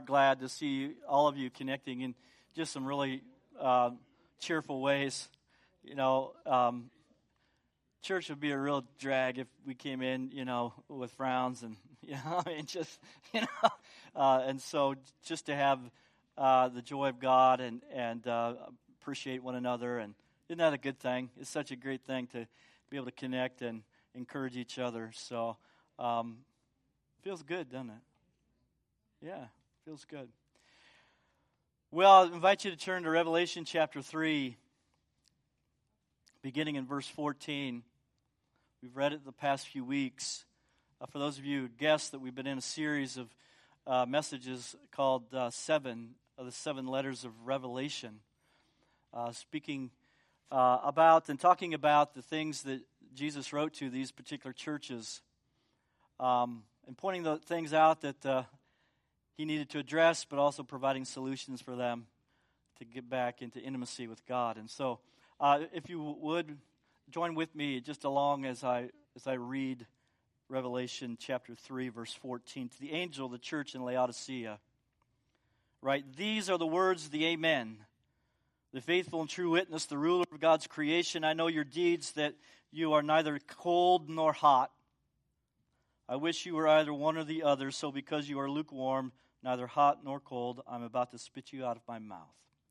Glad to see all of you connecting in just some really cheerful ways. You know, church would be a real drag if we came in, with frowns and, and so just to have the joy of God and appreciate one another, and isn't that a good thing? It's such a great thing to be able to connect and encourage each other. So, feels good, doesn't it? Yeah. Feels good. Well, I invite you to turn to Revelation chapter 3, beginning in verse 14. We've read it the past few weeks. For those of you who guessed that we've been in a series of messages called Seven, of the Seven Letters of Revelation, speaking about and talking about the things that Jesus wrote to these particular churches, and pointing the things out that he needed to address, but also providing solutions for them to get back into intimacy with God. And so, if you would, join with me just along as I read Revelation chapter 3, verse 14. To the angel of the church in Laodicea, write, "These are the words of the Amen, the faithful and true witness, the ruler of God's creation. I know your deeds, that you are neither cold nor hot. I wish you were either one or the other, so because you are lukewarm, neither hot nor cold, I'm about to spit you out of my mouth.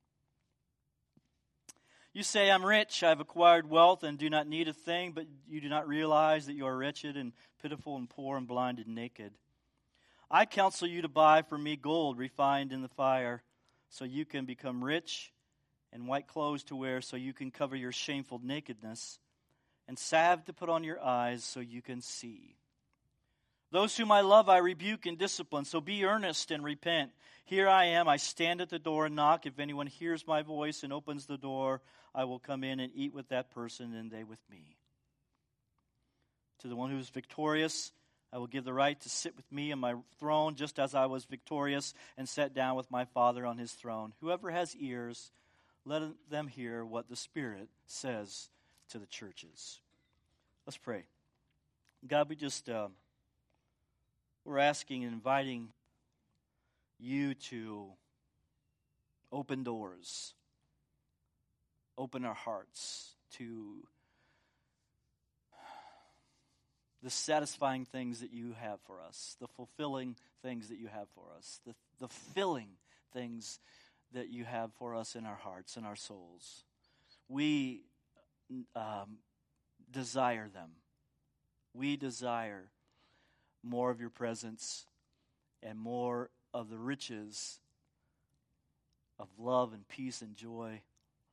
You say, I'm rich, I have acquired wealth, and do not need a thing, but you do not realize that you are wretched and pitiful and poor and blind and naked. I counsel you to buy from me gold refined in the fire, so you can become rich, and white clothes to wear, so you can cover your shameful nakedness, and salve to put on your eyes, so you can see. Those whom I love I rebuke and discipline, so be earnest and repent. Here I am, I stand at the door and knock. If anyone hears my voice and opens the door, I will come in and eat with that person and they with me. To the one who is victorious, I will give the right to sit with me on my throne, just as I was victorious and sat down with my Father on his throne. Whoever has ears, let them hear what the Spirit says to the churches." Let's pray. God, we're asking and inviting you to open doors, open our hearts to the satisfying things that you have for us, the fulfilling things that you have for us, the filling things that you have for us in our hearts and our souls. We desire them. We desire more of your presence and more of the riches of love and peace and joy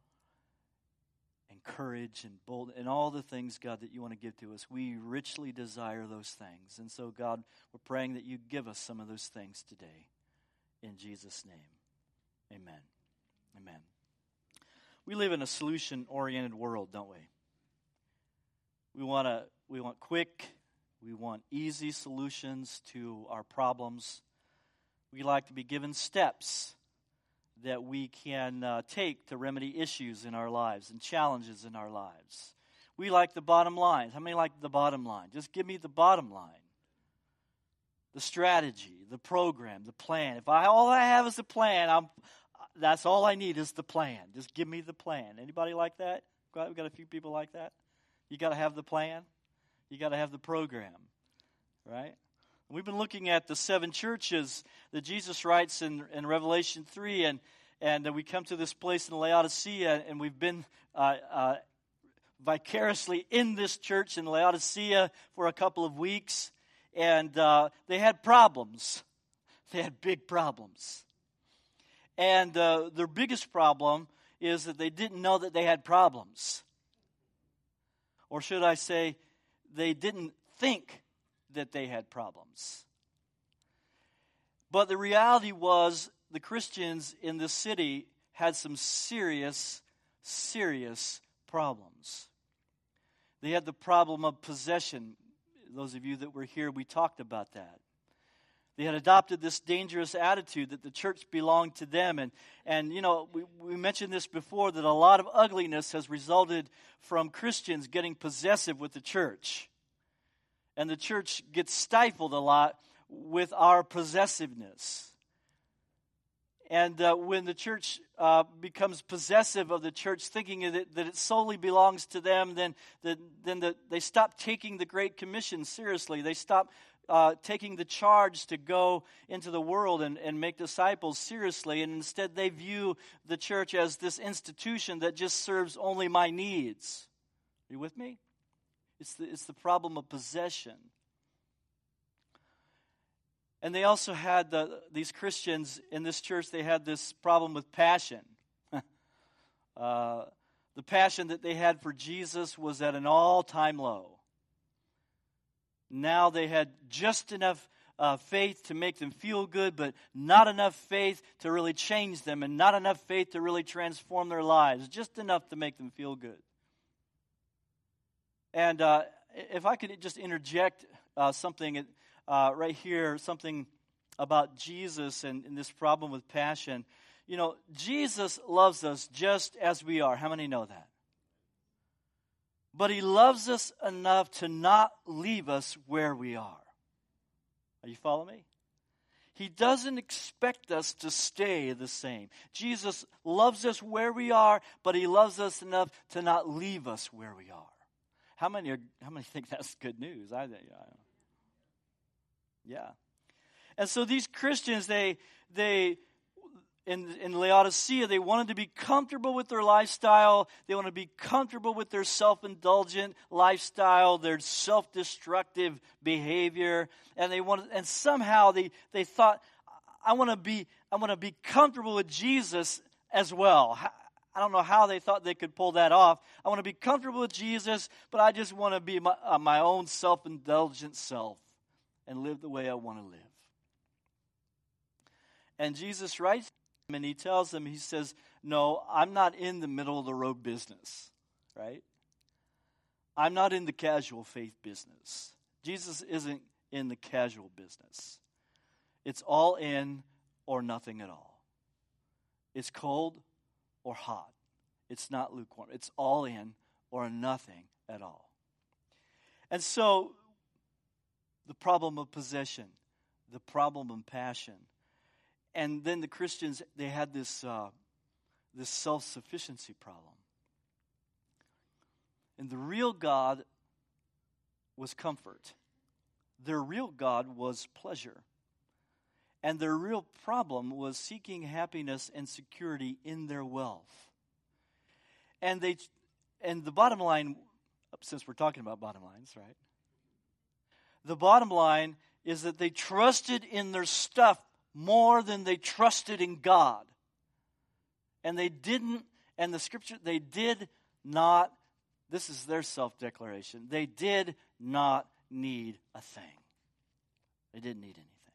and courage and bold and all the things, God, that you want to give to us. We richly desire those things. And so, God, we're praying that you give us some of those things today. In Jesus' name, amen. Amen. We live in a solution-oriented world, don't we? We want quick, we want easy solutions to our problems. We like to be given steps that we can take to remedy issues in our lives and challenges in our lives. We like the bottom line. How many like the bottom line? Just give me the bottom line. The strategy, the program, the plan. If all I have is a plan, that's all I need is the plan. Just give me the plan. Anybody like that? We've got a few people like that. You got to have the plan. You got to have the program, right? We've been looking at the seven churches that Jesus writes in Revelation 3, and we come to this place in Laodicea, and we've been vicariously in this church in Laodicea for a couple of weeks, and they had problems. They had big problems. And their biggest problem is that they didn't know that they had problems. Or should I say, they didn't think that they had problems. But the reality was the Christians in this city had some serious, serious problems. They had the problem of possession. Those of you that were here, we talked about that. They had adopted this dangerous attitude that the church belonged to them. And we mentioned this before, that a lot of ugliness has resulted from Christians getting possessive with the church. And the church gets stifled a lot with our possessiveness. And when the church becomes possessive of the church, thinking that it solely belongs to them, then they stop taking the Great Commission seriously. They stop taking the charge to go into the world and make disciples seriously. And instead they view the church as this institution that just serves only my needs. Are you with me? It's the problem of possession. And they also had, these Christians in this church, they had this problem with passion. The passion that they had for Jesus was at an all-time low. Now they had just enough faith to make them feel good, but not enough faith to really change them, and not enough faith to really transform their lives. Just enough to make them feel good. And if I could just interject something right here, something about Jesus and this problem with passion. You know, Jesus loves us just as we are. How many know that? But he loves us enough to not leave us where we are. Are you following me? He doesn't expect us to stay the same. Jesus loves us where we are, but he loves us enough to not leave us where we are. How many think that's good news? I think. Yeah. And so these Christians, they in Laodicea, they wanted to be comfortable with their lifestyle. They wanted to be comfortable with their self-indulgent lifestyle, their self-destructive behavior, and somehow they thought, I want to be comfortable with Jesus as well. I don't know how they thought they could pull that off. I want to be comfortable with Jesus, but I just want to be my own self-indulgent self and live the way I want to live. And Jesus writes to them and he tells them, he says, no, I'm not in the middle of the road business, right? I'm not in the casual faith business. Jesus isn't in the casual business. It's all in or nothing at all. It's cold or hot. It's not lukewarm. It's all in or nothing at all. And so, the problem of possession, the problem of passion, and then the Christians, they had this self-sufficiency problem. And the real God was comfort. Their real God was pleasure. And their real problem was seeking happiness and security in their wealth. And the bottom line, since we're talking about bottom lines, right? The bottom line is that they trusted in their stuff more than they trusted in God. And they didn't, and the scripture, they did not, this is their self-declaration, they did not need a thing. They didn't need anything.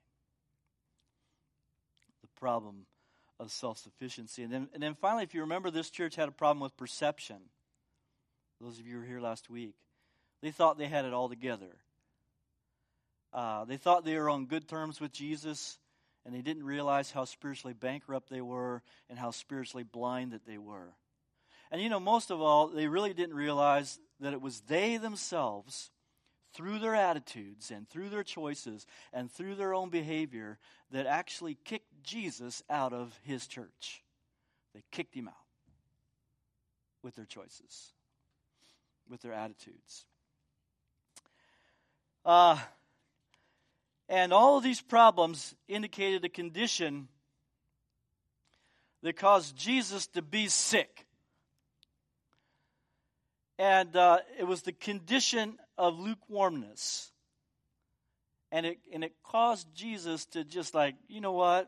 The problem of self-sufficiency. And then finally, if you remember, this church had a problem with perception. Those of you who were here last week, they thought they had it all together. They thought they were on good terms with Jesus, and they didn't realize how spiritually bankrupt they were and how spiritually blind that they were. And most of all, they really didn't realize that it was they themselves, through their attitudes and through their choices and through their own behavior, that actually kicked Jesus out of his church. They kicked him out with their choices, with their attitudes. And all of these problems indicated a condition that caused Jesus to be sick. And it was the condition of lukewarmness. And it caused Jesus to just like, you know what?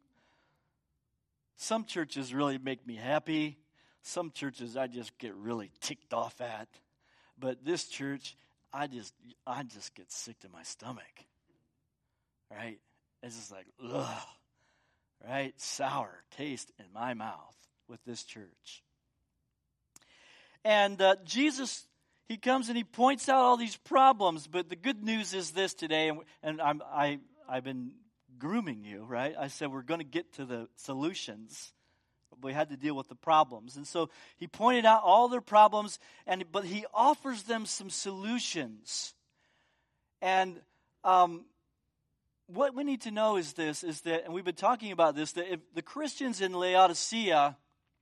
Some churches really make me happy. Some churches I just get really ticked off at. But this church, I just get sick to my stomach. Right? It's just like, ugh. Right? Sour taste in my mouth with this church. And Jesus, he comes and he points out all these problems. But the good news is this today, and I've been grooming you, right? I said we're going to get to the solutions. But we had to deal with the problems. And so he pointed out all their problems, but he offers them some solutions. And what we need to know is that, and we've been talking about this, that if the Christians in Laodicea,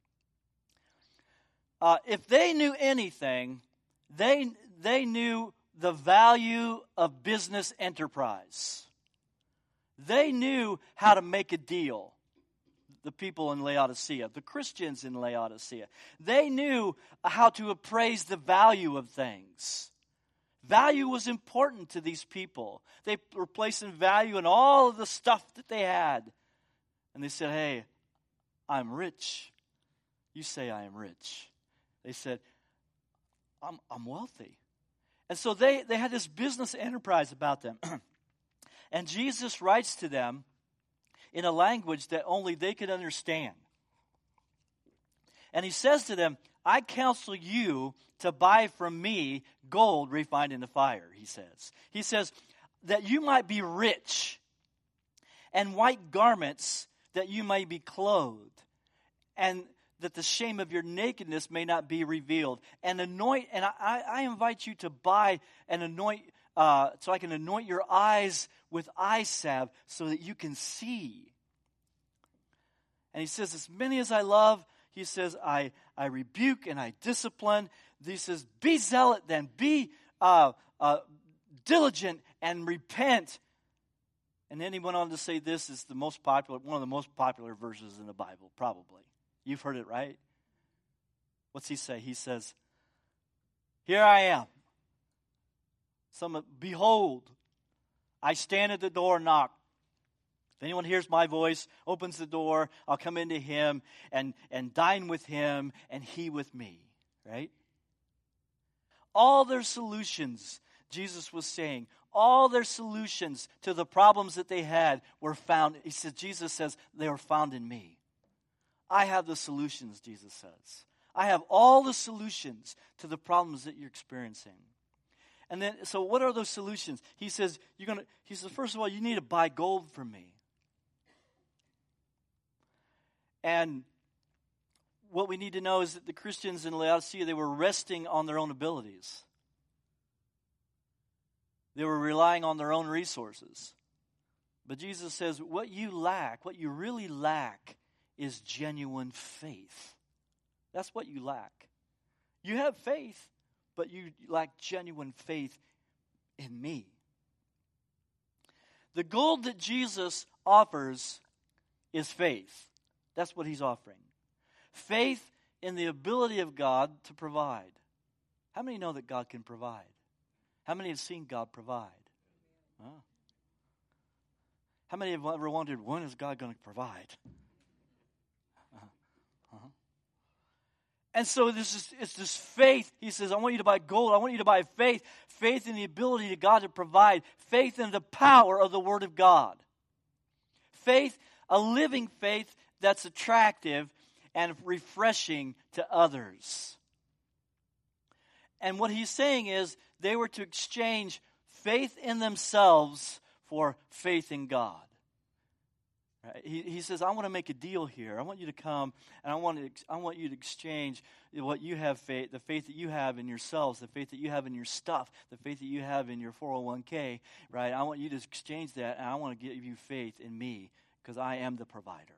if they knew anything, they knew the value of business enterprise. They knew how to make a deal. The people in Laodicea, the Christians in Laodicea, they knew how to appraise the value of things. Value was important to these people. They were placing value in all of the stuff that they had. And they said, hey, I'm rich. You say I am rich. They said, I'm wealthy. And so they had this business enterprise about them. And Jesus writes to them in a language that only they could understand. And he says to them, I counsel you to buy from me gold refined in the fire, he says. He says, that you might be rich, and white garments that you may be clothed, and that the shame of your nakedness may not be revealed. And anoint, and I invite you to buy and anoint, so I can anoint your eyes with eye salve so that you can see. And he says, as many as I love, he says, I rebuke and I discipline. He says, be zealot then, be diligent and repent. And then he went on to say this is the most popular, one of the most popular verses in the Bible, probably. You've heard it, right? What's he say? He says, here I am. Behold, I stand at the door and knock. If anyone hears my voice, opens the door, I'll come into him and dine with him and he with me. Right? All their solutions, Jesus was saying, all their solutions to the problems that they had were found. He said, Jesus says, they are found in me. I have the solutions, Jesus says. I have all the solutions to the problems that you're experiencing. And then, so what are those solutions? He says, first of all, you need to buy gold from me. And what we need to know is that the Christians in Laodicea, they were resting on their own abilities. They were relying on their own resources. But Jesus says, what you really lack, is genuine faith. That's what you lack. You have faith, but you lack genuine faith in me. The gold that Jesus offers is faith. That's what he's offering. Faith in the ability of God to provide. How many know that God can provide? How many have seen God provide? Oh. How many have ever wondered, when is God going to provide? And so it's this faith. He says, I want you to buy gold. I want you to buy faith. Faith in the ability of God to provide. Faith in the power of the Word of God. Faith, a living faith that's attractive and refreshing to others. And what he's saying is they were to exchange faith in themselves for faith in God. Right? He says, I want to make a deal here. I want you to come, and I want you to exchange what you have faith, the faith that you have in yourselves, the faith that you have in your stuff, the faith that you have in your 401k, right? I want you to exchange that, and I want to give you faith in me, because I am the provider.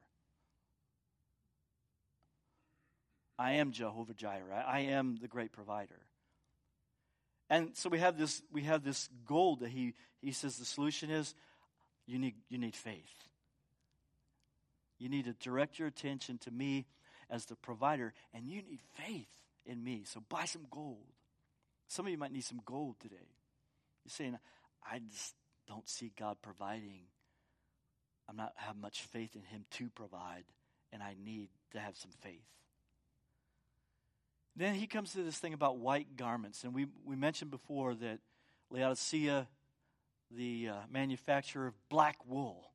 I am Jehovah Jireh. I am the great provider. And so we have this goal that he says the solution is you need faith. You need to direct your attention to me as the provider, and you need faith in me. So buy some gold. Some of you might need some gold today. You're saying, I just don't see God providing. I'm not have much faith in him to provide, and I need to have some faith. Then he comes to this thing about white garments. And we mentioned before that Laodicea, the manufacturer of black wool,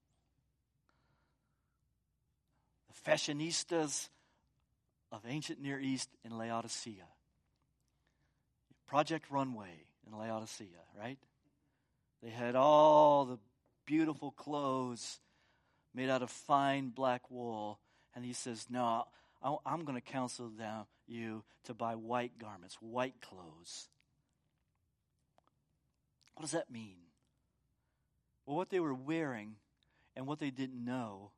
the fashionistas of ancient Near East in Laodicea. Project Runway in Laodicea, right? They had all the beautiful clothes made out of fine black wool. And he says, no, I'm going to counsel you to buy white garments, white clothes. What does that mean? Well, what they were wearing and what they didn't know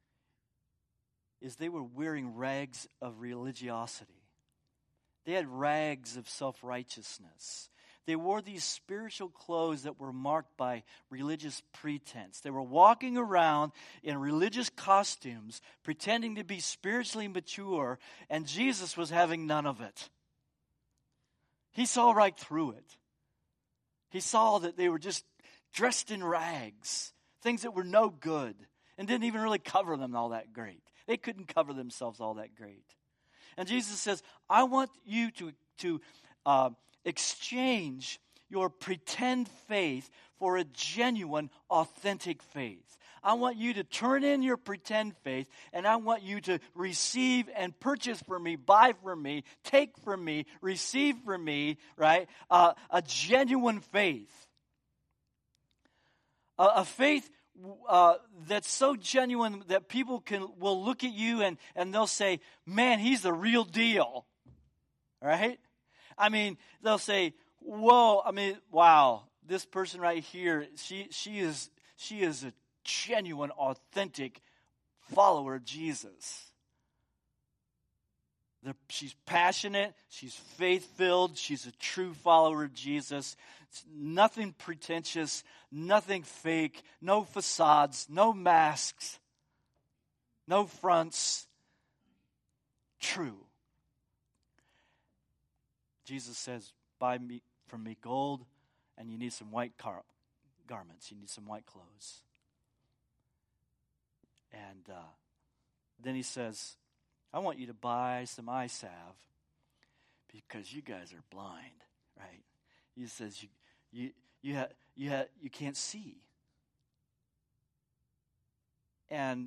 is they were wearing rags of religiosity. They had rags of self-righteousness. They wore these spiritual clothes that were marked by religious pretense. They were walking around in religious costumes, pretending to be spiritually mature, and Jesus was having none of it. He saw right through it. He saw that they were just dressed in rags, things that were no good, and didn't even really cover them all that great. They couldn't cover themselves all that great. And Jesus says, I want you to exchange your pretend faith for a genuine, authentic faith. I want you to turn in your pretend faith, and I want you to receive and purchase from me, buy from me, take from me, receive from me, right? A genuine faith. A faith that's so genuine that people will look at you and they'll say, man, he's the real deal. Right? I mean, they'll say, whoa, wow, this person right here, she is a genuine, authentic follower of Jesus. She's passionate, she's faith-filled, she's a true follower of Jesus. It's nothing pretentious, nothing fake, no facades, no masks, no fronts. True. Jesus says, buy from me gold, and you need some white garments. You need some white clothes. And then he says, I want you to buy some eye salve because you guys are blind, right? He says you can't see. And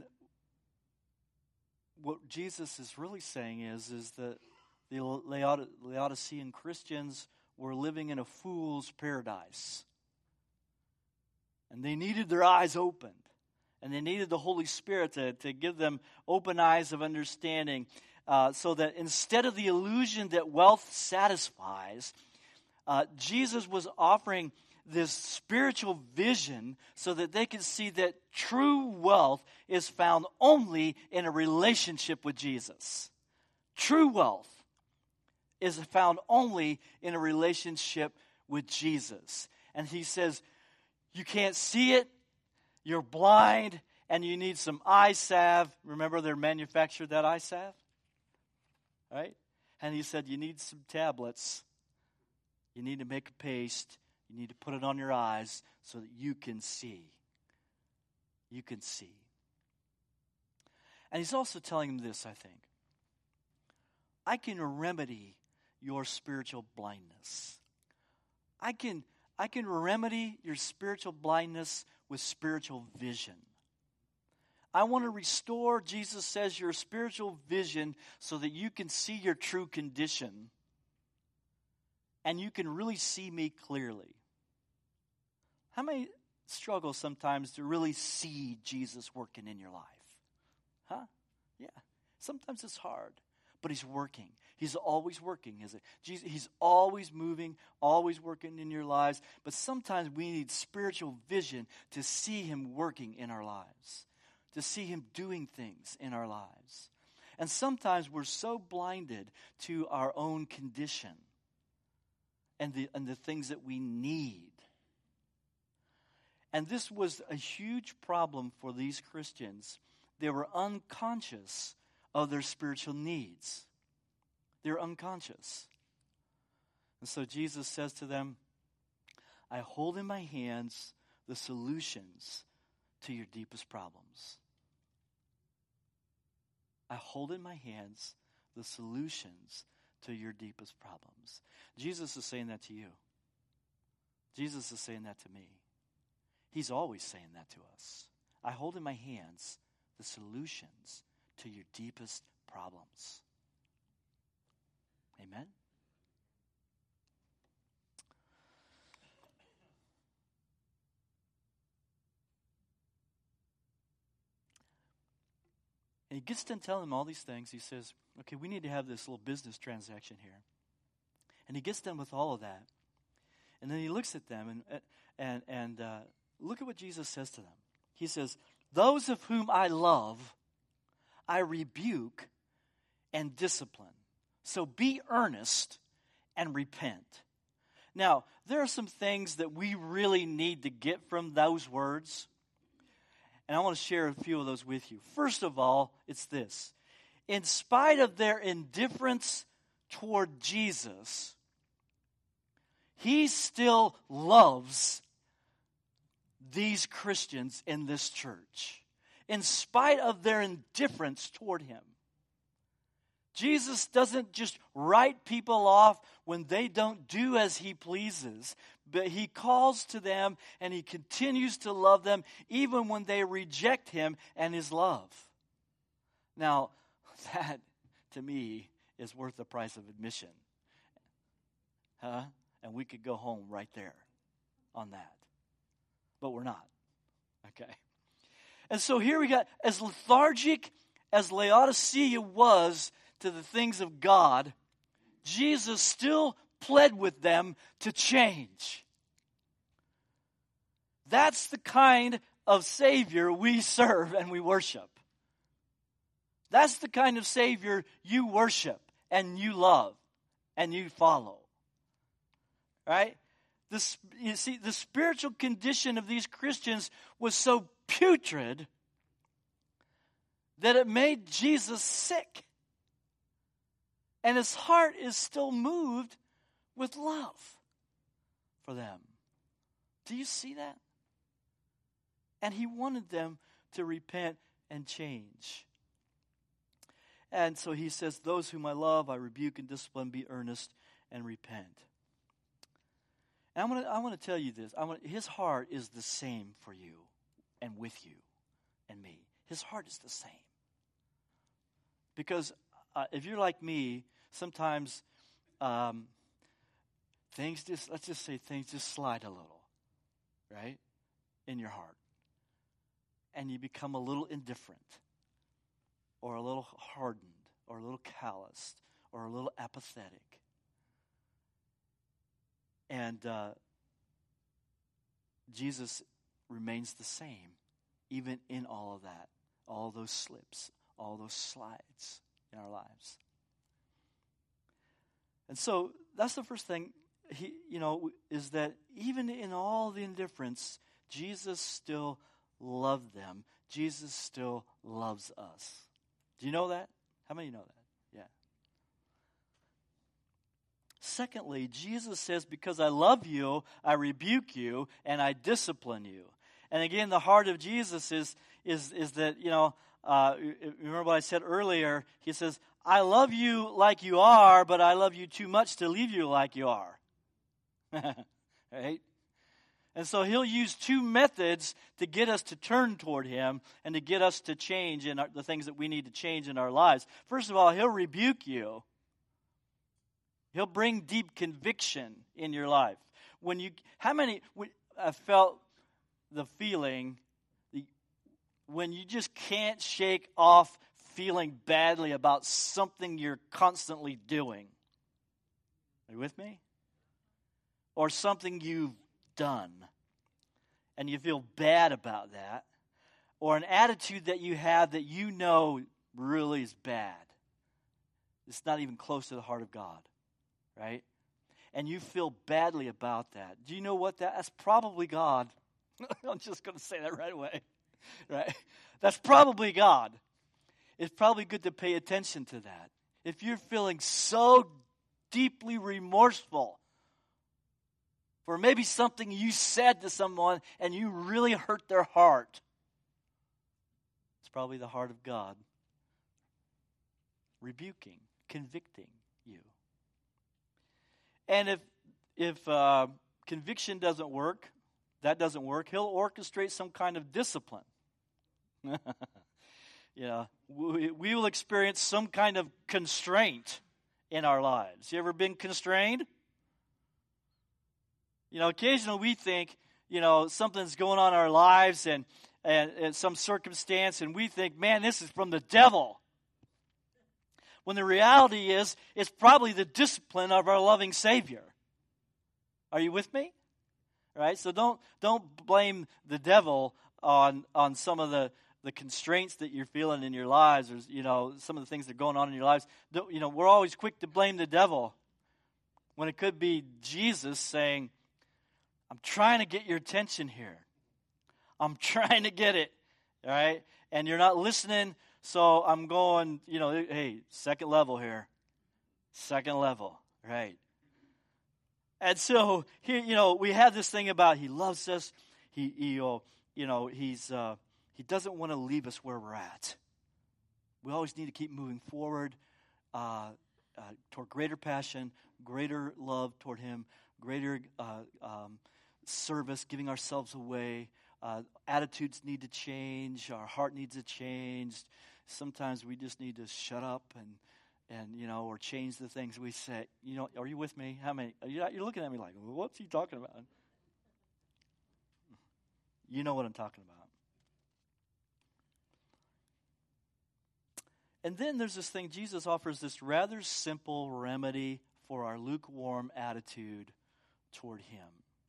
what Jesus is really saying is that the Laodicean Christians were living in a fool's paradise. And they needed their eyes opened. And they needed the Holy Spirit to give them open eyes of understanding so that instead of the illusion that wealth satisfies, Jesus was offering this spiritual vision so that they could see that true wealth is found only in a relationship with Jesus. True wealth is found only in a relationship with Jesus. And he says, you can't see it, you're blind, and you need some eye salve. Remember they manufactured that eye salve? Right? And he said, you need some tablets. You need to make a paste. You need to put it on your eyes so that you can see. You can see. And he's also telling them this, I think. I can remedy your spiritual blindness. I can remedy your spiritual blindness with spiritual vision. I want to restore, Jesus says, your spiritual vision so that you can see your true condition and you can really see me clearly. How many struggle sometimes to really see Jesus working in your life? Huh? Yeah. Sometimes it's hard, but he's working. He's always working, is it? Jesus, he's always moving, always working in your lives. But sometimes we need spiritual vision to see him working in our lives, to see him doing things in our lives. And sometimes we're so blinded to our own condition and the things that we need. And this was a huge problem for these Christians. They were unconscious of their spiritual needs. They're unconscious. And so Jesus says to them, I hold in my hands the solutions to your deepest problems. I hold in my hands the solutions to your deepest problems. Jesus is saying that to you. Jesus is saying that to me. He's always saying that to us. I hold in my hands the solutions to your deepest problems. Amen? And he gets done telling them all these things. He says, okay, we need to have this little business transaction here. And he gets done with all of that. And then he looks at them and Look at what Jesus says to them. He says, those of whom I love, I rebuke and discipline. So be earnest and repent. Now, there are some things that we really need to get from those words. And I want to share a few of those with you. First of all, it's this. In spite of their indifference toward Jesus, he still loves these Christians in this church. In spite of their indifference toward him. Jesus doesn't just write people off when they don't do as he pleases, but he calls to them and he continues to love them even when they reject him and his love. Now, that to me is worth the price of admission. And we could go home right there on that. But we're not. Okay. And so here we got, as lethargic as Laodicea was to the things of God, Jesus still pled with them to change. That's the kind of Savior we serve and we worship. That's the kind of Savior you worship and you love and you follow. Right? You see, the spiritual condition of these Christians was so putrid that it made Jesus sick. And his heart is still moved with love for them. Do you see that? And he wanted them to repent and change. And so he says, those whom I love, I rebuke and discipline, be earnest and repent. And I want to tell you this. His heart is the same for you and with you and me. His heart is the same. Because if you're like me, sometimes things just slide a little, right, in your heart. And you become a little indifferent or a little hardened or a little calloused or a little apathetic. And Jesus remains the same, even in all of that, all those slips, all those slides in our lives. And so that's the first thing, is that even in all the indifference, Jesus still loved them. Jesus still loves us. Do you know that? How many know that? Yeah. Secondly, Jesus says, because I love you, I rebuke you, and I discipline you. And again, the heart of Jesus is that, remember what I said earlier? He says, I love you like you are, but I love you too much to leave you like you are. Right? And so he'll use two methods to get us to turn toward him and to get us to change in the things that we need to change in our lives. First of all, he'll rebuke you. He'll bring deep conviction in your life. How many have felt the feeling when you just can't shake off feeling badly about something you're constantly doing? Are you with me? Or something you've done, and you feel bad about that, or an attitude that you have that you know really is bad. It's not even close to the heart of God, right? And you feel badly about that. Do you know what that's probably God. I'm just going to say that right away, right? That's probably God. It's probably good to pay attention to that. If you're feeling so deeply remorseful for maybe something you said to someone and you really hurt their heart, it's probably the heart of God rebuking, convicting you. And if conviction doesn't work, he'll orchestrate some kind of discipline. We will experience some kind of constraint in our lives. You ever been constrained? Occasionally we think, something's going on in our lives and some circumstance, and we think, man, this is from the devil. When the reality is, it's probably the discipline of our loving Savior. Are you with me? right? So don't blame the devil on some of the constraints that you're feeling in your lives, or some of the things that are going on in your lives. We're always quick to blame the devil when it could be Jesus saying, I'm trying to get your attention here. I'm trying to get it, all right? And you're not listening, so I'm going, hey, second level here. Second level, right? And so here, we have this thing about He loves us. He doesn't want to leave us where we're at. We always need to keep moving forward toward greater passion, greater love toward Him, greater service, giving ourselves away. Attitudes need to change. Our heart needs to change. Sometimes we just need to shut up and or change the things we say. Are you with me? How many? You're looking at me like, what's he talking about? You know what I'm talking about. And then there's this thing, Jesus offers this rather simple remedy for our lukewarm attitude toward Him.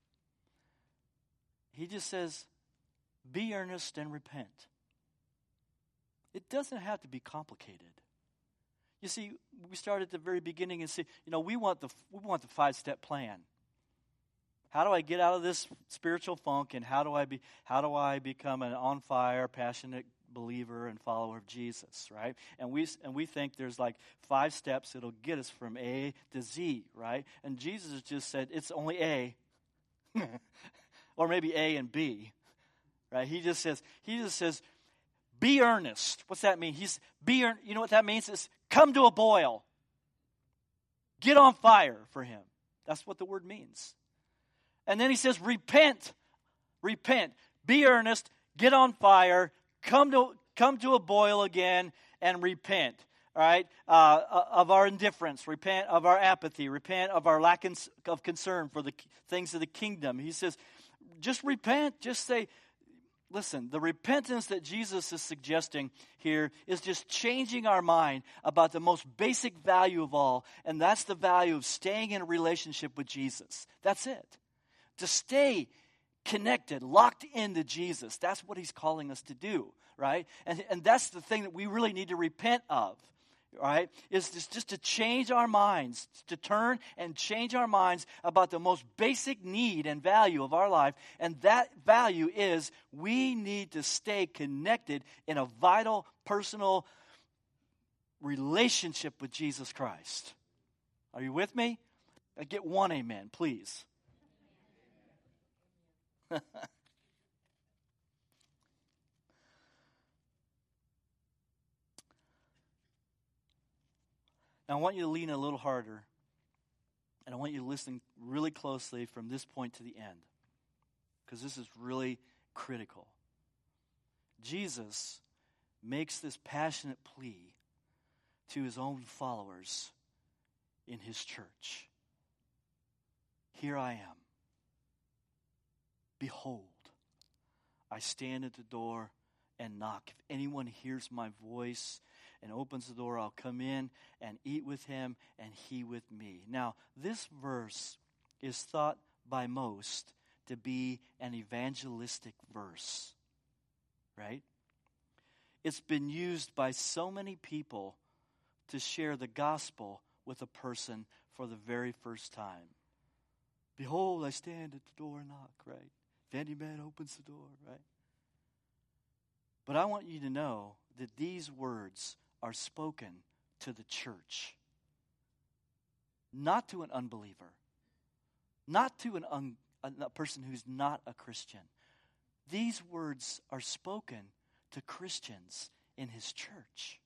He just says, be earnest and repent. It doesn't have to be complicated. You see, we start at the very beginning and say, we want the 5-step plan. How do I get out of this spiritual funk, and how do I become an on fire, passionate believer and follower of Jesus, right? And we think there's like 5 steps that'll get us from A to Z, right? And Jesus just said it's only A, or maybe A and B, right? He just says, be earnest. What's that mean? You know what that means? It's come to a boil. Get on fire for Him. That's what the word means. And then He says, repent. Repent. Be earnest. Get on fire. Come to a boil again and repent. All right, of our indifference, repent of our apathy, repent of our lack of concern for the things of the kingdom. He says, just repent. Just say, listen, the repentance that Jesus is suggesting here is just changing our mind about the most basic value of all, and that's the value of staying in a relationship with Jesus. That's it. To stay connected, locked into Jesus. That's what He's calling us to do, right? And that's the thing that we really need to repent of, right? Is just to change our minds, to turn and change our minds about the most basic need and value of our life. And that value is we need to stay connected in a vital, personal relationship with Jesus Christ. Are you with me? I get one amen, please. Now, I want you to lean a little harder, and I want you to listen really closely from this point to the end, because this is really critical. Jesus makes this passionate plea to His own followers in His church. Here I am. Behold, I stand at the door and knock. If anyone hears my voice and opens the door, I'll come in and eat with him and he with me. Now, this verse is thought by most to be an evangelistic verse, right? It's been used by so many people to share the gospel with a person for the very first time. Behold, I stand at the door and knock, right? If any man opens the door, right? But I want you to know that these words are spoken to the church, not to an unbeliever, not to a person who's not a Christian. These words are spoken to Christians in His church.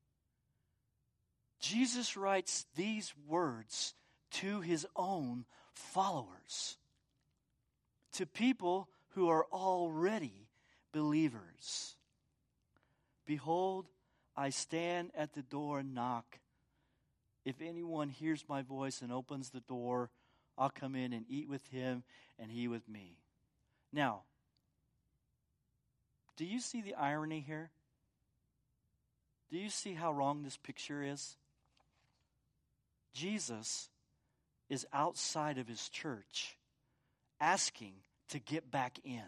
Jesus writes these words to His own followers, to people who are already believers. Behold, I stand at the door and knock. If anyone hears my voice and opens the door, I'll come in and eat with him and he with me. Now, do you see the irony here? Do you see how wrong this picture is? Jesus is outside of His church asking to get back in.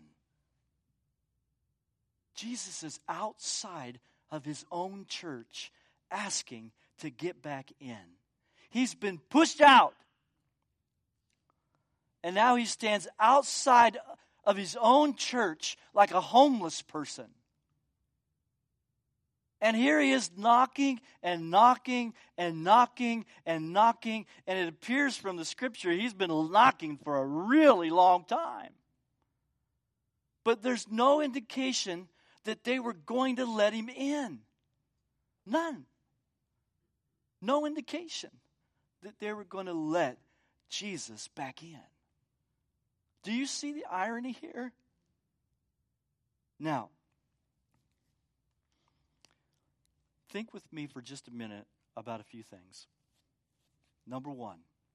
Jesus is outside of his own church asking to get back in. He's been pushed out. And now he stands outside of his own church like a homeless person. And here he is knocking and knocking and knocking and knocking. And it appears from the scripture he's been knocking for a really long time. But there's no indication that they were going to let him in. None. No indication that they were going to let Jesus back in. Do you see the irony here? Now, think with me for just a minute about a few things. Number one,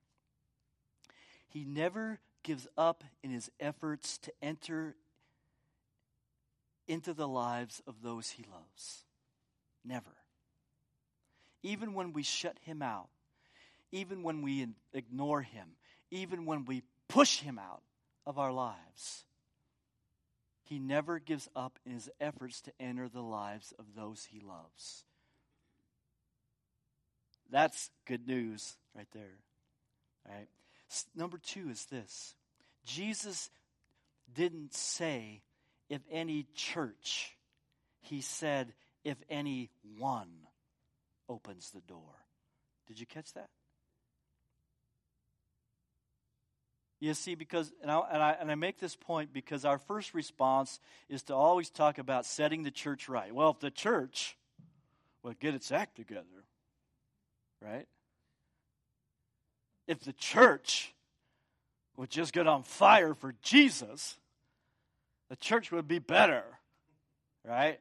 he never gives up in his efforts to enter into the lives of those he loves. Never. Even when we shut him out, even when we ignore him, even when we push him out of our lives, he never gives up in his efforts to enter the lives of those he loves. That's good news right there. Right? Number two is this. Jesus didn't say, if any church. He said, if any one opens the door. Did you catch that? You see, because, and I make this point because our first response is to always talk about setting the church right. Well, if the church would get its act together, right? If the church would just get on fire for Jesus, the church would be better, right?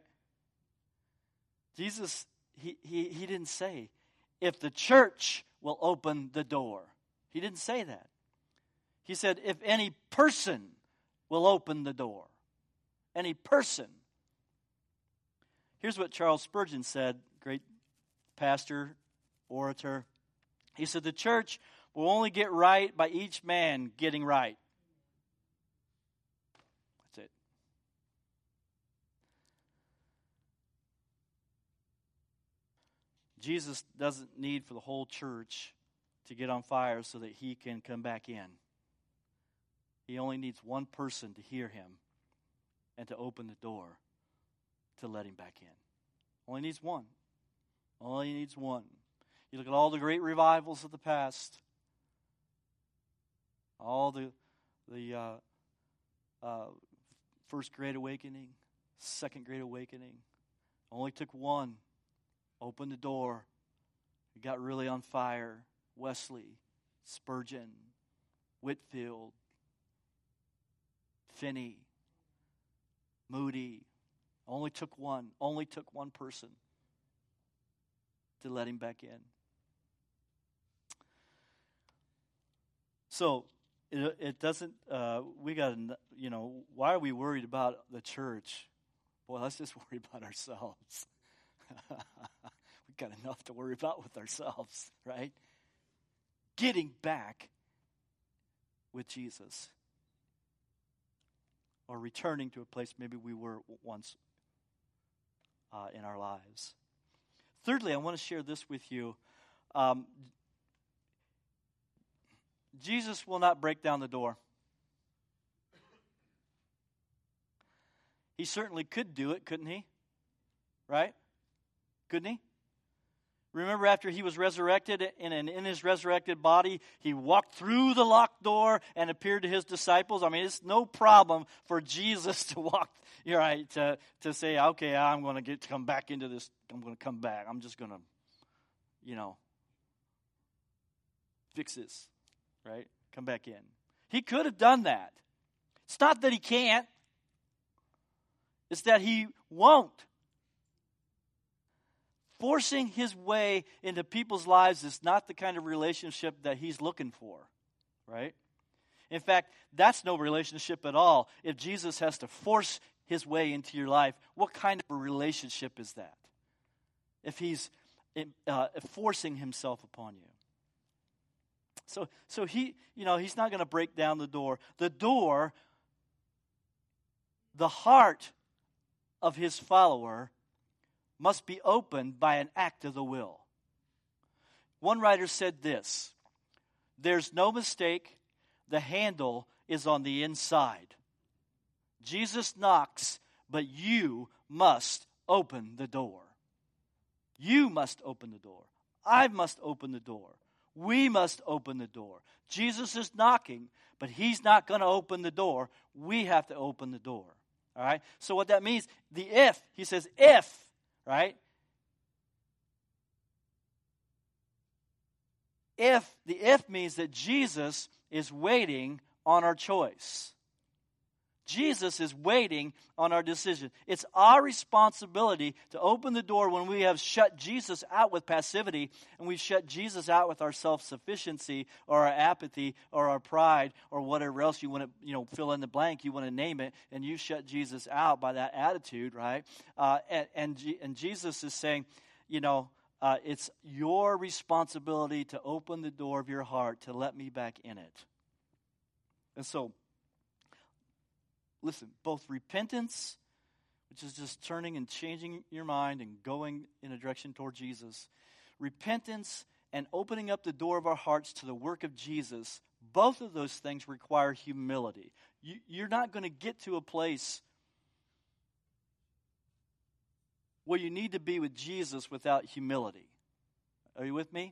Jesus, he didn't say, if the church will open the door. He didn't say that. He said, if any person will open the door. Any person. Here's what Charles Spurgeon said, great pastor, orator. He said, the church will only get right by each man getting right. That's it. Jesus doesn't need for the whole church to get on fire so that he can come back in. He only needs one person to hear him and to open the door to let him back in. Only needs one. Only needs one. You look at all the great revivals of the past. All the first Great Awakening, second Great Awakening. Only took one. Opened the door. It got really on fire. Wesley, Spurgeon, Whitefield, Finney, Moody. Only took one person to let him back in. So, it doesn't, we got to, why are we worried about the church? Well, let's just worry about ourselves. We've got enough to worry about with ourselves, right? Getting back with Jesus. Or returning to a place maybe we were once in our lives. Thirdly, I want to share this with you. Jesus will not break down the door. He certainly could do it, couldn't he? Right? Couldn't he? Remember after he was resurrected, in his resurrected body, he walked through the locked door and appeared to his disciples. I mean, it's no problem for Jesus to walk, right, to say, okay, I'm going to come back into this. I'm going to come back. I'm just going to, fix this, right? Come back in. He could have done that. It's not that he can't. It's that he won't. Forcing his way into people's lives is not the kind of relationship that he's looking for, right? In fact, that's no relationship at all. If Jesus has to force his way into your life, what kind of a relationship is that? If he's forcing himself upon you. So he, he's not going to break down the door. The door The heart of his follower must be opened by an act of the will. One writer said this, "There's no mistake, the handle is on the inside. Jesus knocks, but you must open the door." You must open the door. I must open the door. We must open the door. Jesus is knocking, but he's not going to open the door. We have to open the door. All right? So what that means, he says if, right? The if means that Jesus is waiting on our choice. Jesus is waiting on our decision. It's our responsibility to open the door when we have shut Jesus out with passivity and we've shut Jesus out with our self-sufficiency or our apathy or our pride or whatever else you want to, fill in the blank, you want to name it, and you shut Jesus out by that attitude, right? And Jesus is saying, it's your responsibility to open the door of your heart to let me back in it. And so, listen, both repentance, which is just turning and changing your mind and going in a direction toward Jesus, repentance and opening up the door of our hearts to the work of Jesus, both of those things require humility. You're not going to get to a place where you need to be with Jesus without humility. Are you with me?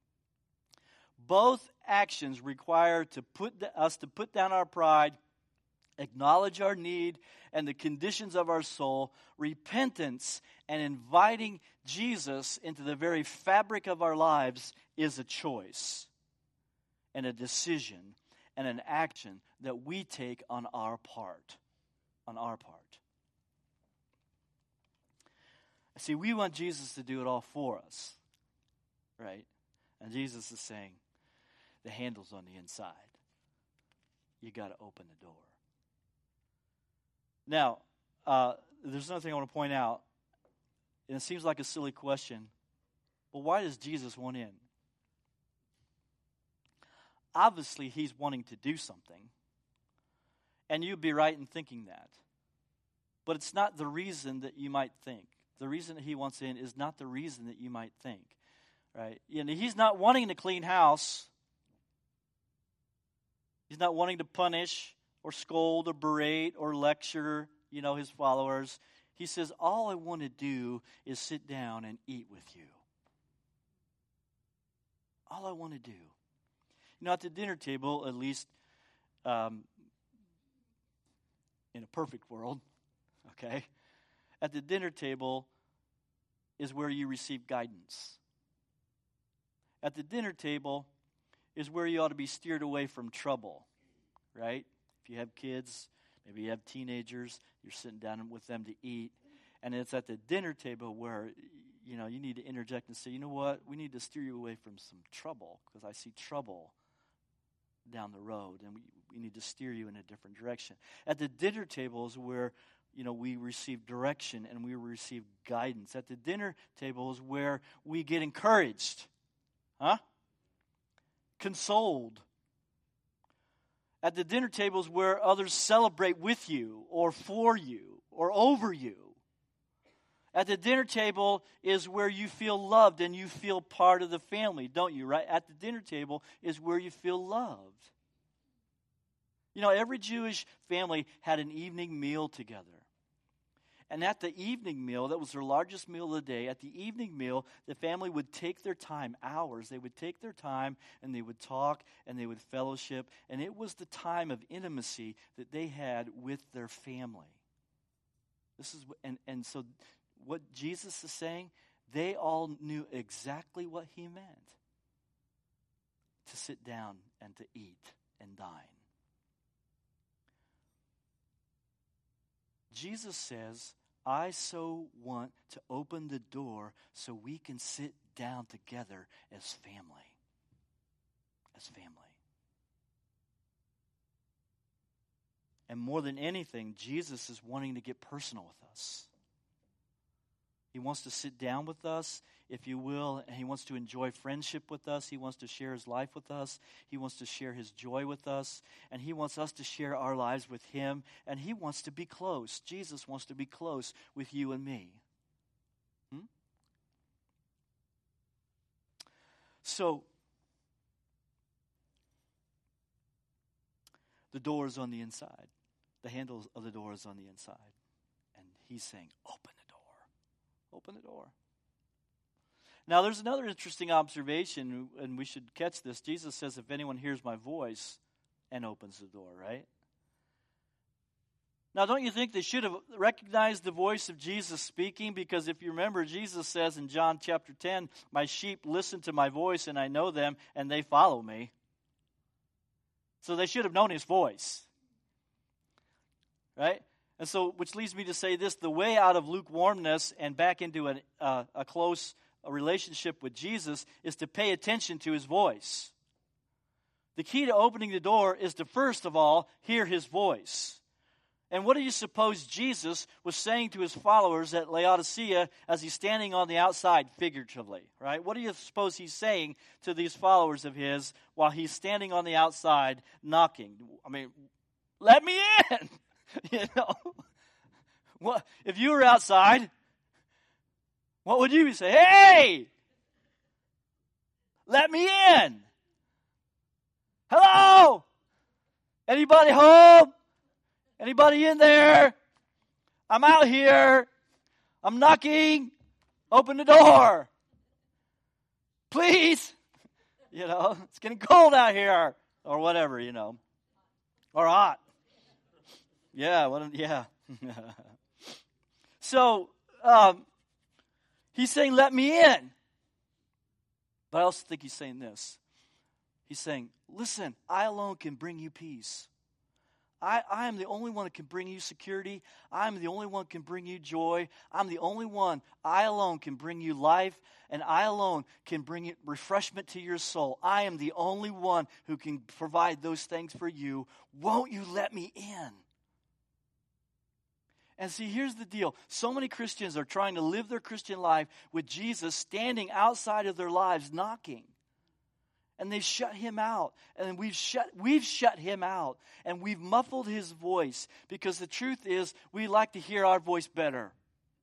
Both actions require us to put down our pride, acknowledge our need and the conditions of our soul, repentance and inviting Jesus into the very fabric of our lives is a choice and a decision and an action that we take on our part. On our part. See, we want Jesus to do it all for us, right? And Jesus is saying, the handle's on the inside. You got to open the door. Now, there's another thing I want to point out, and it seems like a silly question, but why does Jesus want in? Obviously, he's wanting to do something, and you'd be right in thinking that. But it's not the reason that you might think. The reason that he wants in is not the reason that you might think, right? He's not wanting to clean house. He's not wanting to punish or scold or berate or lecture, his followers. He says, all I want to do is sit down and eat with you. All I want to do. At the dinner table, at least in a perfect world, okay, at the dinner table is where you receive guidance. At the dinner table is where you ought to be steered away from trouble, right? If you have kids, maybe you have teenagers, you're sitting down with them to eat, and it's at the dinner table where, you need to interject and say, you know what, we need to steer you away from some trouble, because I see trouble down the road, and we need to steer you in a different direction. At the dinner table is where, we receive direction and we receive guidance. At the dinner table is where we get encouraged, consoled. At the dinner table is where others celebrate with you or for you or over you. At the dinner table is where you feel loved and you feel part of the family, don't you, right? At the dinner table is where you feel loved. Every Jewish family had an evening meal together. And at the evening meal, that was their largest meal of the day, at the evening meal, the family would take their time, hours. They would take their time and they would talk and they would fellowship. And it was the time of intimacy that they had with their family. And so what Jesus is saying, they all knew exactly what he meant. To sit down and to eat and dine. Jesus says, I so want to open the door so we can sit down together as family. As family. And more than anything, Jesus is wanting to get personal with us. He wants to sit down with us, if you will, and he wants to enjoy friendship with us. He wants to share his life with us. He wants to share his joy with us, and he wants us to share our lives with him, and he wants to be close. Jesus wants to be close with you and me. So, the door is on the inside. The handle of the door is on the inside. And he's saying, open the door. Open the door. Now, there's another interesting observation, and we should catch this. Jesus says, if anyone hears my voice and opens the door, right? Now, don't you think they should have recognized the voice of Jesus speaking? Because if you remember, Jesus says in John chapter 10, my sheep listen to my voice, and I know them, and they follow me. So they should have known his voice. Right? And so, which leads me to say this, the way out of lukewarmness and back into a close relationship with Jesus is to pay attention to his voice. The key to opening the door is to, first of all, hear his voice. And what do you suppose Jesus was saying to his followers at Laodicea as he's standing on the outside, figuratively, right? What do you suppose he's saying to these followers of his while he's standing on the outside knocking? I mean, let me in! You know? What, if you were outside, what would you say? Hey! Let me in! Hello? Anybody home? Anybody in there? I'm out here. I'm knocking. Open the door. Please. You know, it's getting cold out here. Or whatever, you know. Or hot. Yeah, yeah. So, he's saying, let me in. But I also think he's saying this. He's saying, listen, I alone can bring you peace. I am the only one that can bring you security. I'm the only one that can bring you joy. I'm the only one. I alone can bring you life, and I alone can bring you refreshment to your soul. I am the only one who can provide those things for you. Won't you let me in? And see, here's the deal. So many Christians are trying to live their Christian life with Jesus standing outside of their lives knocking. And they've shut him out. And we've shut him out. And we've muffled his voice. Because the truth is, we like to hear our voice better.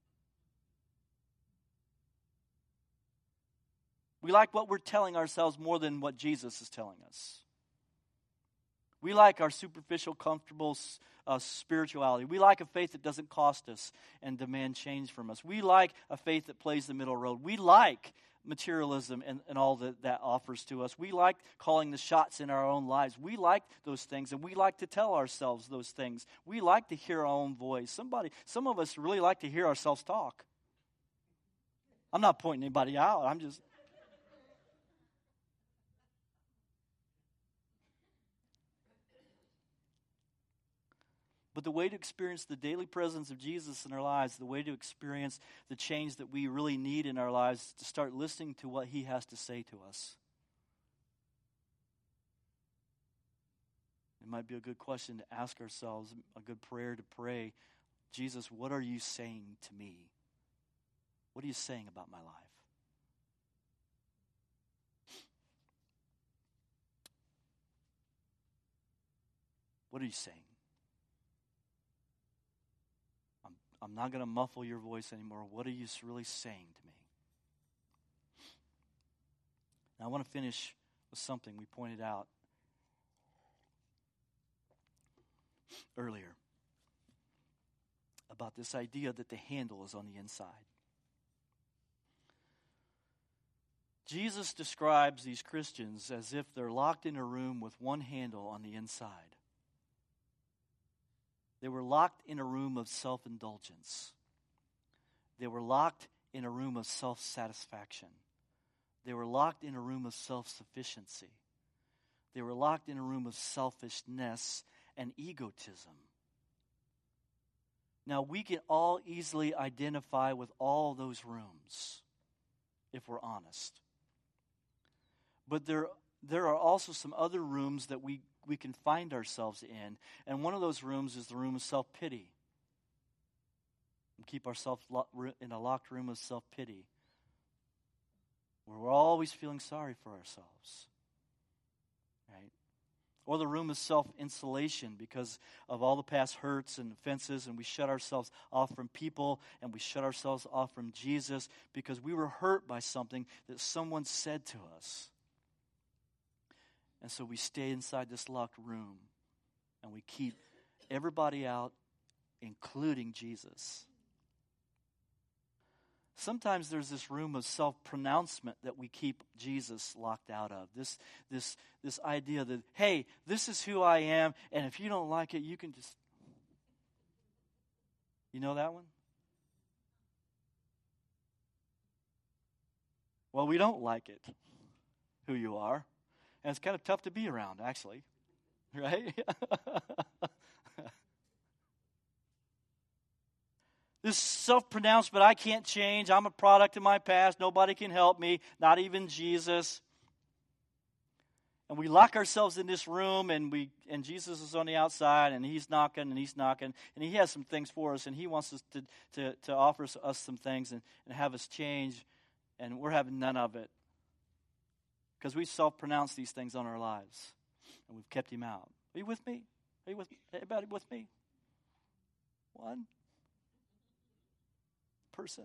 We like what we're telling ourselves more than what Jesus is telling us. We like our superficial, comfortable spirituality. We like a faith that doesn't cost us and demand change from us. We like a faith that plays the middle road. We like materialism and all that offers to us. We like calling the shots in our own lives. We like those things, and we like to tell ourselves those things. We like to hear our own voice. Some of us really like to hear ourselves talk. I'm not pointing anybody out. I'm just... But the way to experience the daily presence of Jesus in our lives, the way to experience the change that we really need in our lives, is to start listening to what he has to say to us. It might be a good question to ask ourselves, a good prayer to pray. Jesus, what are you saying to me? What are you saying about my life? What are you saying? I'm not going to muffle your voice anymore. What are you really saying to me? Now, I want to finish with something we pointed out earlier about this idea that the handle is on the inside. Jesus describes these Christians as if they're locked in a room with one handle on the inside. They were locked in a room of self-indulgence. They were locked in a room of self-satisfaction. They were locked in a room of self-sufficiency. They were locked in a room of selfishness and egotism. Now, we can all easily identify with all those rooms, if we're honest. But there are also some other rooms that we can find ourselves in. And one of those rooms is the room of self-pity. and keep ourselves in a locked room of self-pity, where we're always feeling sorry for ourselves, right? Or the room of self-insulation because of all the past hurts and offenses, and we shut ourselves off from people, and we shut ourselves off from Jesus because we were hurt by something that someone said to us. And so we stay inside this locked room, and we keep everybody out, including Jesus. Sometimes there's this room of self-pronouncement that we keep Jesus locked out of. This idea that, hey, this is who I am, and if you don't like it, you can just... You know that one? Well, we don't like it, who you are. And it's kind of tough to be around, actually. Right? This self-pronouncement, I can't change. I'm a product of my past. Nobody can help me, not even Jesus. And we lock ourselves in this room, and Jesus is on the outside, and he's knocking, and he has some things for us, and he wants us to offer us some things and have us change, and we're having none of it. Because we self-pronounce these things on our lives, and we've kept him out. Are you with me? Are you with me? Everybody with me? One person.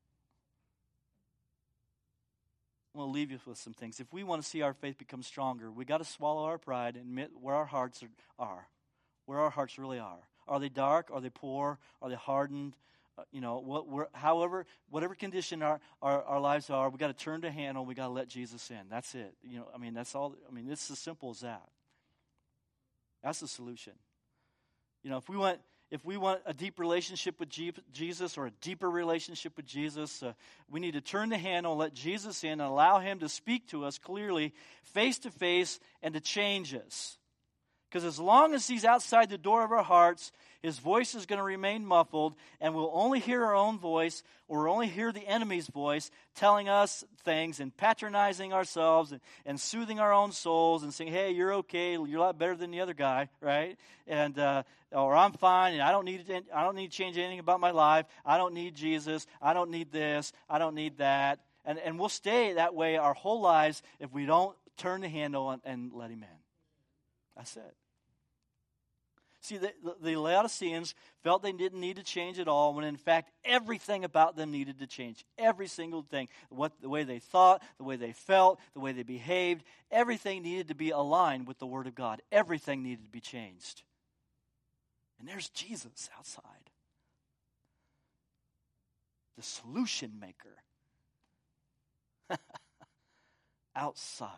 I'm going to leave you with some things. If we want to see our faith become stronger, we got to swallow our pride and admit where our hearts are, where our hearts really are. Are they dark? Are they poor? Are they hardened? Whatever condition our lives are, we got to turn the handle. We got to let Jesus in. That's it. That's all. It's as simple as that. That's the solution. If we want a deep relationship with Jesus, or a deeper relationship with Jesus, we need to turn the handle, let Jesus in, and allow him to speak to us clearly, face to face, and to change us. Because as long as he's outside the door of our hearts, his voice is going to remain muffled, and we'll only hear our own voice, or we'll only hear the enemy's voice telling us things and patronizing ourselves and soothing our own souls and saying, hey, you're okay, you're a lot better than the other guy, right? And or I'm fine, and I don't need to change anything about my life. I don't need Jesus. I don't need this. I don't need that. And we'll stay that way our whole lives if we don't turn the handle and let him in. That's it. See, the Laodiceans felt they didn't need to change at all, when in fact everything about them needed to change. Every single thing. The way they thought, the way they felt, the way they behaved, everything needed to be aligned with the Word of God. Everything needed to be changed. And there's Jesus outside. The solution maker. Outside.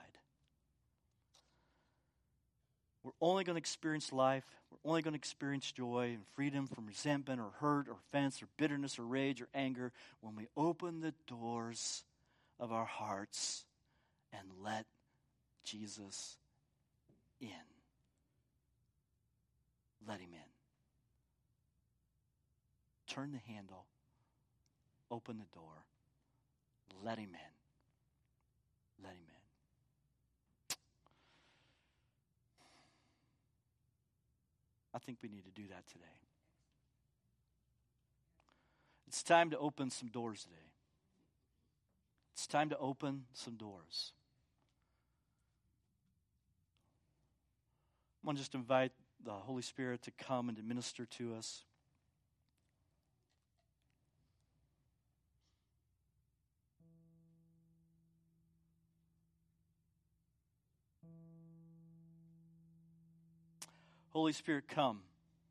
We're only going to experience life. We're only going to experience joy and freedom from resentment or hurt or offense or bitterness or rage or anger when we open the doors of our hearts and let Jesus in. Let him in. Turn the handle. Open the door. Let him in. Let him in. I think we need to do that today. It's time to open some doors today. It's time to open some doors. I want to just invite the Holy Spirit to come and to minister to us. Holy Spirit, come.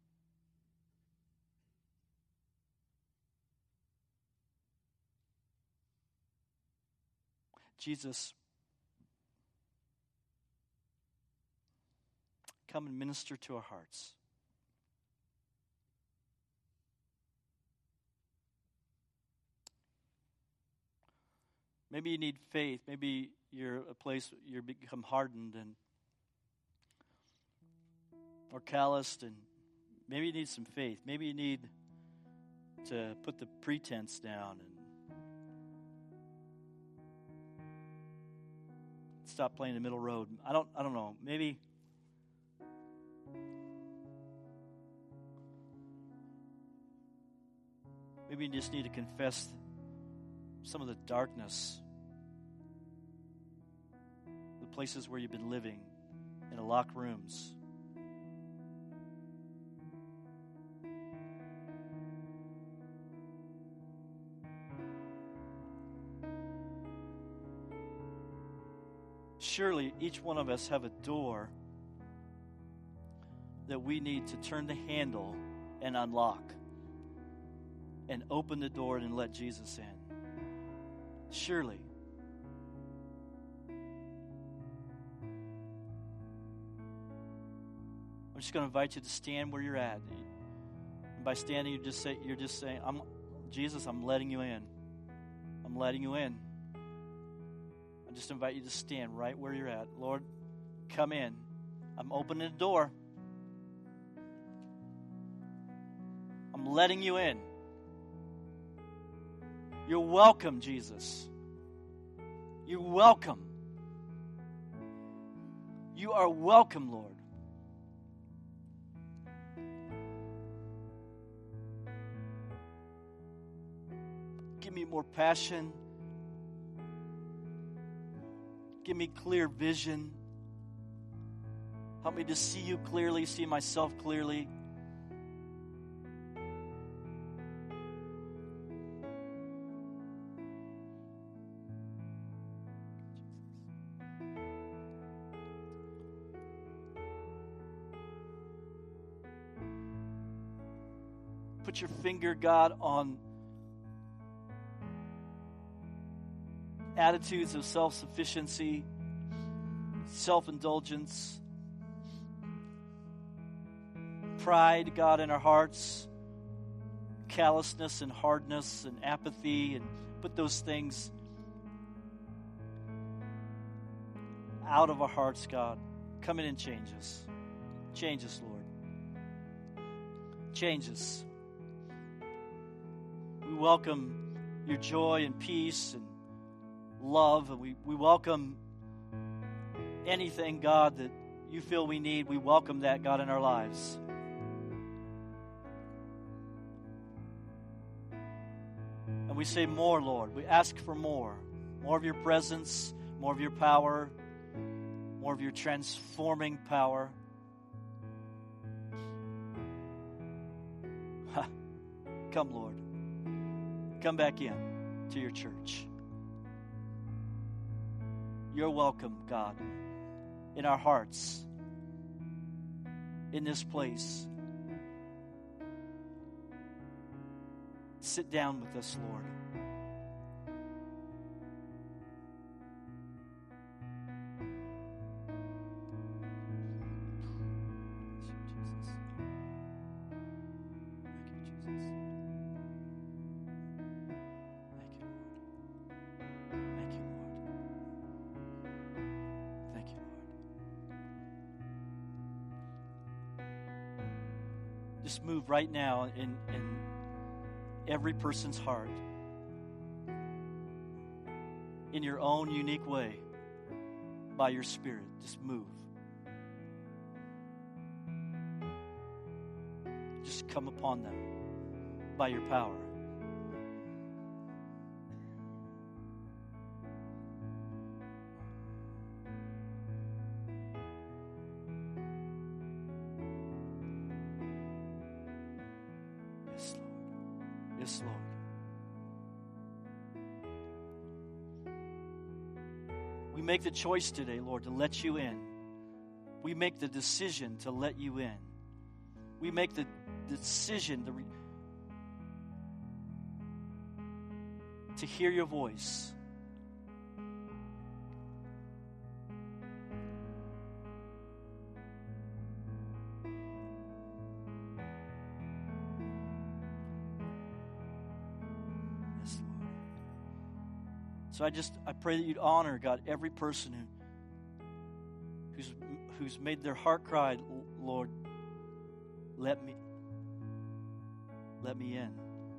Jesus, come and minister to our hearts. Maybe you need faith. Maybe you're a place you're become hardened and or calloused, and maybe you need some faith. Maybe you need to put the pretense down and stop playing the middle road. I don't know. Maybe Maybe you just need to confess some of the darkness, the places where you've been living, in the locked rooms. Surely each one of us have a door that we need to turn the handle and unlock and open the door and let Jesus in. Surely. I'm just going to invite you to stand where you're at. And by standing, you're just saying, Jesus, I'm letting you in. I'm letting you in. I just invite you to stand right where you're at. Lord, come in. I'm opening the door. I'm letting you in. You're welcome, Jesus. You're welcome. You are welcome, Lord. Give me more passion. Give me clear vision. Help me to see you clearly, see myself clearly. Put your finger, God, on attitudes of self-sufficiency, self-indulgence, pride, God, in our hearts, callousness and hardness and apathy, and put those things out of our hearts, God. Come in and change us. Change us, Lord. Change us. We welcome your joy and peace and love, and we welcome anything, God, that you feel we need. We welcome that, God, in our lives. And we say more, Lord. We ask for more. More of your presence, more of your power, more of your transforming power. Come, Lord. Come back in to your church. You're welcome, God, in our hearts, in this place. Sit down with us, Lord. Just move right now in every person's heart in your own unique way by your Spirit. Just move. Just come upon them by your power. Yes, Lord. We make the choice today, Lord, to let you in. We make the decision to let you in. We make the decision to hear your voice. So I pray that you'd honor, God, every person who's made their heart cry, Lord, let me in.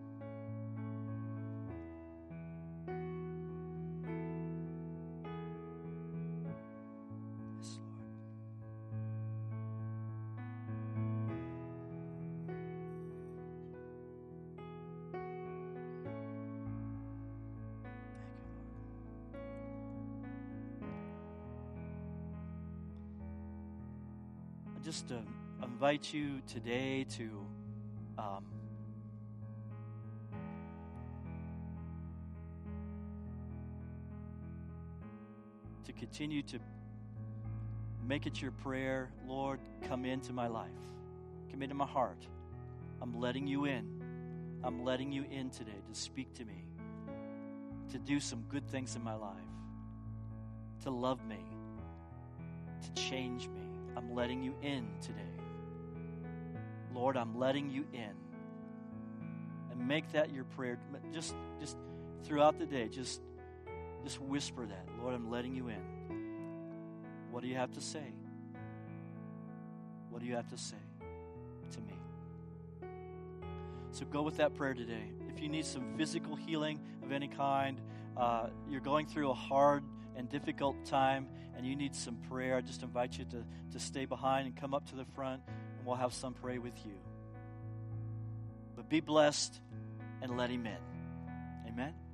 Yes, Lord. just invite you today to continue to make it your prayer. Lord, come into my life. Come into my heart. I'm letting you in. I'm letting you in today to speak to me, to do some good things in my life, to love me, to change me. I'm letting you in today. Lord, I'm letting you in. And make that your prayer. Just throughout the day, just whisper that. Lord, I'm letting you in. What do you have to say? What do you have to say to me? So go with that prayer today. If you need some physical healing of any kind, you're going through a hard and difficult time, and you need some prayer, I just invite you to stay behind and come up to the front, and we'll have some pray with you. But be blessed and let him in. Amen.